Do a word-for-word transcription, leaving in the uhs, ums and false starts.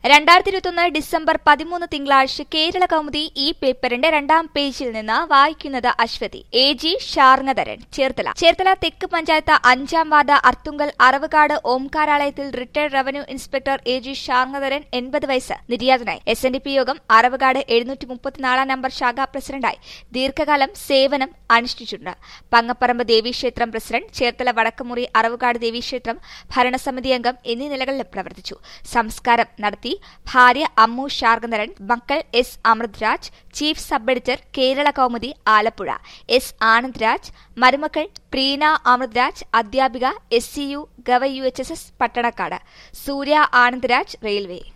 രണ്ടായിരത്തി ഇരുപത്തിയൊന്ന് ഡിസംബർ പതിമൂന്ന് തിങ്കളാഴ്ച കേരള കൗമുദി ഈ പേപ്പറിന്റെ രണ്ടാം പേജിൽ നിന്ന് വായിക്കുന്നത് അശ്വതി. A G Sharngadharan Cherthala. ചേർത്തല തെക്ക് പഞ്ചായത്ത് അഞ്ചാം വാർഡ് അർത്തുങ്കൽ അറവുകാട് ഓംകാരാലയത്തിൽ retired revenue inspector A G Sharngadharan എൺപത് വയസ്സ് നിര്യാതനായി. എസ് എൻ ഡി പി യോഗം അറവുകാട് എഴുന്നൂറ്റി മുപ്പത്തിനാലാം നമ്പർ ശാഖാ പ്രസിഡന്റായി ദീർഘകാലം സേവനം അനുഷ്ഠിച്ചിട്ടുണ്ട്. പങ്ങപ്പറമ്പ് ദേവീക്ഷേത്രം പ്രസിഡന്റ്, ചേർത്തല വടക്കുമുറി അറവുകാട് ദേവീക്ഷേത്രം ഭരണസമിതി അംഗം എന്നീ നിലകളിൽ പ്രവർത്തിച്ചു. സംസ്കാരം നടത്തി ഭാര്യ അമ്മു ഷാർങ്ങധരൻ, മക്കൾ S Amritraj, chief sub editor Kerala Kaumudi Alappuzha S Anandraj, മരുമക്കൾ പ്രീന അമൃത്രാജ് അധ്യാപിക എസ് സി യു ഗവ U H S S Pattanakkad, Surya Anandraj railway.